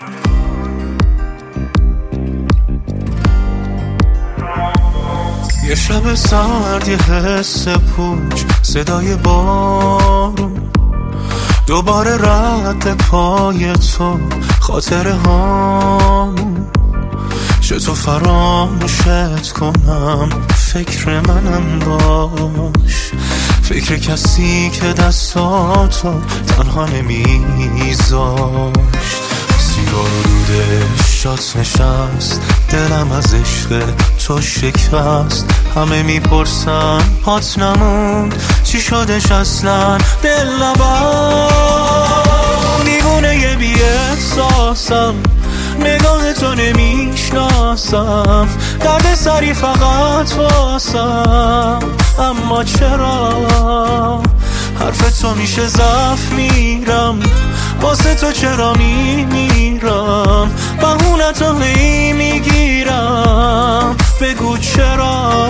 یه شب سرد، یه حس پوچ، صدای بارون، دوباره رد پای تو، خاطره هامون. چطور فراموشت کنم، فکر منم باش، فکر کسی که دستاتو تنها نمیذاشت. سیگار رودش جات نشست، دلم از عشق تو شکست. همه میپرسن پات نموند، چی شدش اصلا دل نبند. دیوونه یه بی احساسم، نگاه تو نمیشناسم، درد سری فقط واسم. اما چرا حرف تو میشه ضعف میرم، واسه تو چرا میمیرم، بهونه تو میگیرم. بگو چرا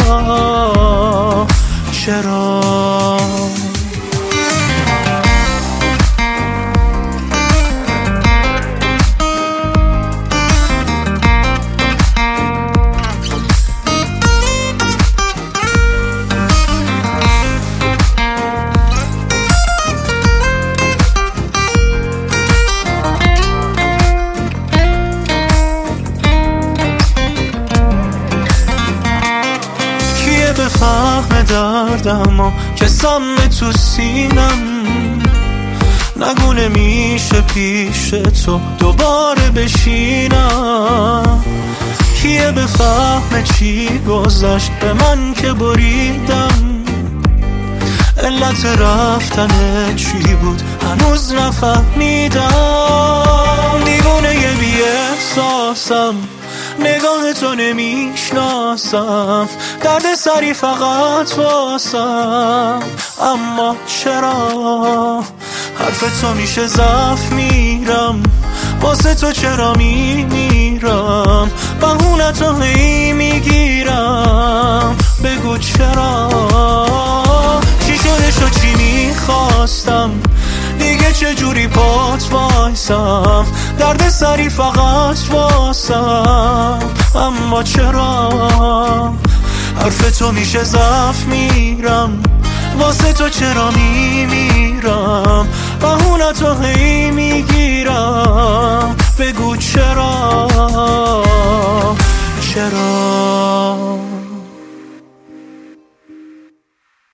بفهم دردم و که سم تو سینم، نگونه میشه پیش تو دوباره بشینم. کیه بفهم چی گذشت به من که بریدم، علت رفتن چی بود هنوز نفهمیدم. دیوونه یه بی احساسم، نگاه تو نمیشناسم، درد سری فقط واسم. اما چرا حرف تو میشه ضعف میرم، واسه تو چرا میمیرم، بهونه تو میگیرم. بگو چرا چی شدش و چی میخواستم، دیگه چجوری پات وایسم، درد سری فقط واسم. اما چرا حرف تو میشه ضعف میرم، واسه تو چرا میمیرم، بهونه تو میگیرم. بگو چرا